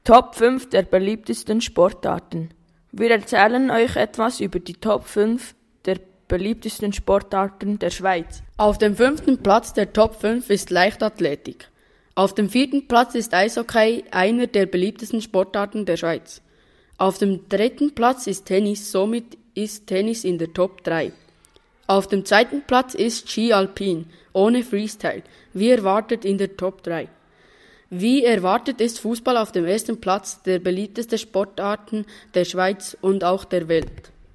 Top 5 der beliebtesten Sportarten. Wir erzählen euch etwas über die Top 5 der beliebtesten Sportarten der Schweiz. Auf dem 5. Platz der Top 5 ist Leichtathletik. Auf dem 4. Platz ist Eishockey, einer der beliebtesten Sportarten der Schweiz. Auf dem 3. Platz ist Tennis, somit ist Tennis in der Top 3. Auf dem 2. Platz ist Ski Alpin, ohne Freestyle, wie erwartet in der Top 3. Wie erwartet ist Fußball auf dem 1. Platz der beliebtesten Sportarten der Schweiz und auch der Welt.